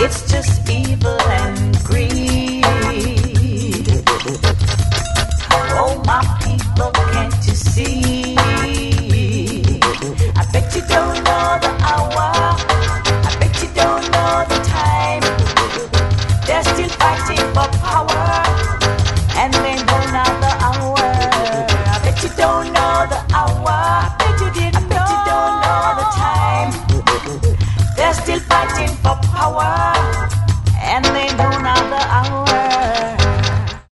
It's just evil and greed. Oh, my people, can't you see?